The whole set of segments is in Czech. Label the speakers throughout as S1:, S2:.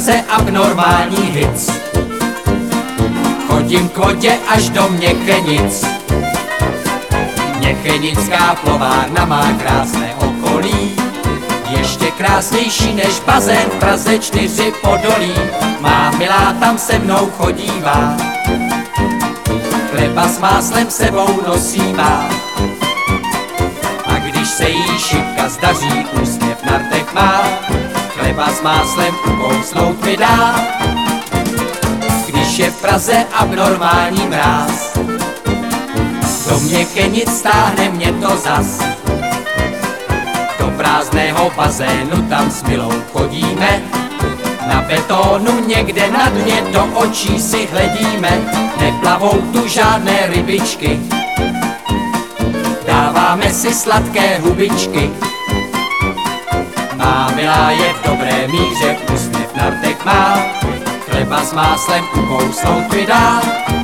S1: Praze abnormální hits. Chodím k vodě až do Měchenic. Měchenická plovárna má krásné okolí, ještě krásnější než bazén v Praze 4 Podolí. Má milá tam se mnou chodívá, chleba s máslem sebou nosívá. A když se jí šipka zdaří, úsměv na rtech má, chleba s máslem ukousnout mi dá. Když je v Praze abnormální mráz, do Měchenic stáhne mě to zas. Do prázdného bazénu tam s milou chodíme, na betonu někde na dně do očí si hledíme. Neplavou tu žádné rybičky, dáváme si sladké hubičky. Má milá je v dobré míře, úsměv na rtech má, chleba s máslem ukousnout mi dá.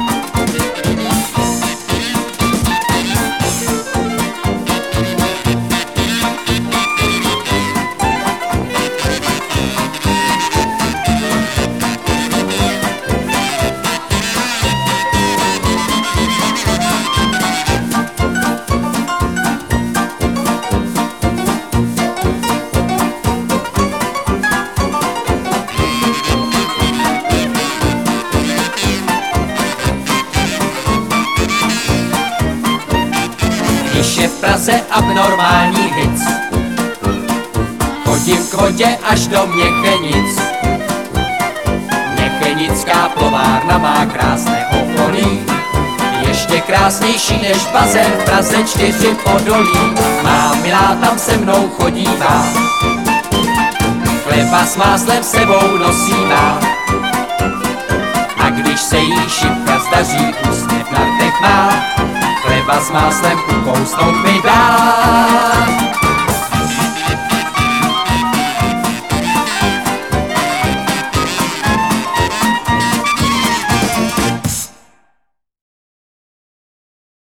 S1: Když je v Praze abnormální hits, chodím k vodě až do Měchenic. Měchenická plovárna má krásné okolí, ještě krásnější než bazén v Praze 4 Podolí. Má milá tam se mnou chodívá, chleba s máslem sebou nosívá. A když se jí šipka zdaří, úsměv na rtech má, chleba s máslem ukousnout mi dá.